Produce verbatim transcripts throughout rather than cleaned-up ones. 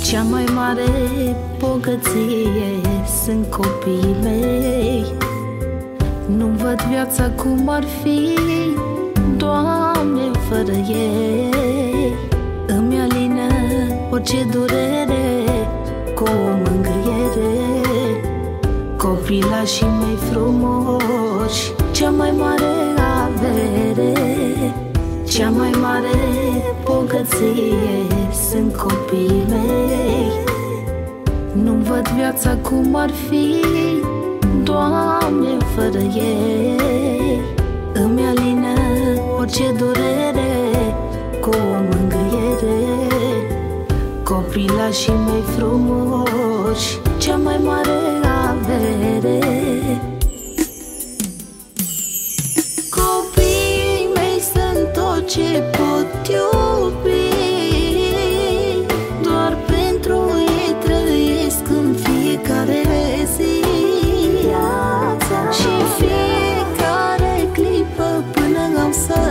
Cea mai mare bogăție sunt copiii mei. Nu văd viața cum ar fi, Doamne, fără ei. Îmi alină orice durere cu o mângâiere. Copilașii mei frumoși, cea mai mare avere, cea mai mare bogăție sunt copiii mei. Nu văd viața cum ar fi, Doamne, fără ei. Îmi alină orice durere cu o mângâiere. Copilașii mei frumoși, cea mai mare avere. Copiii mei sunt tot ce pot iubi, doar pentru ei trăiesc în fiecare zi. Și fiecare clipă până am să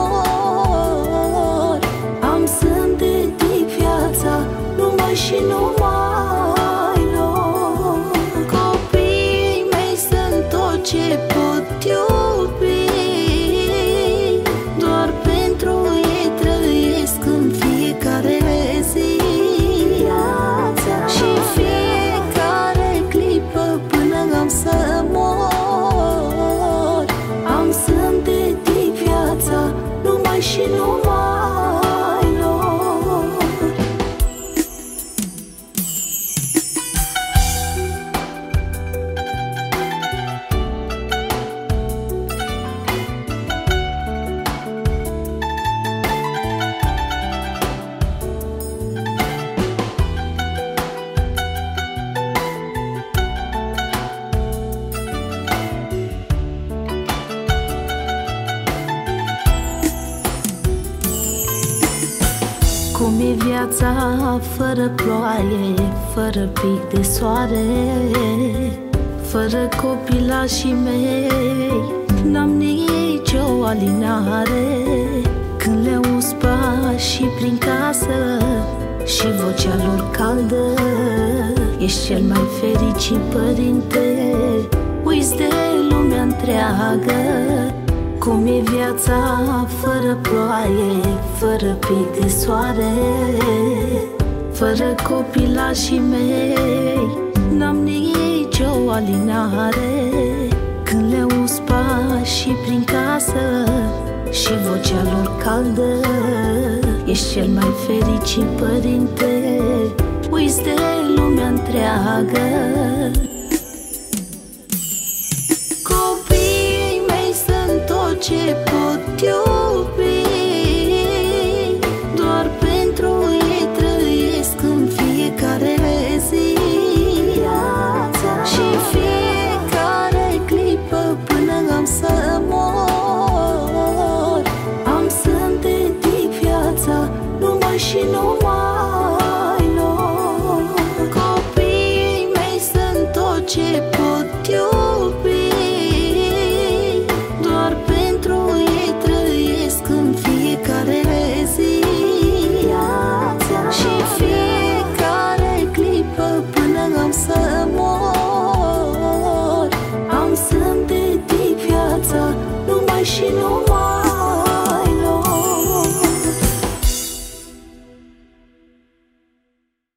mor, am să-mi dedic viața numai și numai lor. Copiii mei sunt tot ce pot iubi, doar pentru ei trăiesc în fiecare zi. Și fiecare clipă până am să mor, am să-mi dedic viața numai și numai lor. Cum e viața fără ploaie, fără pic de soare, fără copilașii mei, n-am nicio alinare. Când le auzi pașii prin casă și vocea lor caldă, ești cel mai fericit părinte, uiți de lumea întreagă. Cum e viața fără ploaie, fără pic de soare, fără copilașii mei, n-am nicio alinare. Când le auzi pașii prin casă și vocea lor caldă, ești cel mai fericit părinte, uiți de lumea întreagă. Ce pot iubi, doar pentru ei trăiesc în fiecare zi. Și fiecare clipă până am să mor, am să-mi dedic viața numai și numai lor. Copiii mei sunt tot ce pot iubi, am să mor, am să-mi dedic viața numai și numai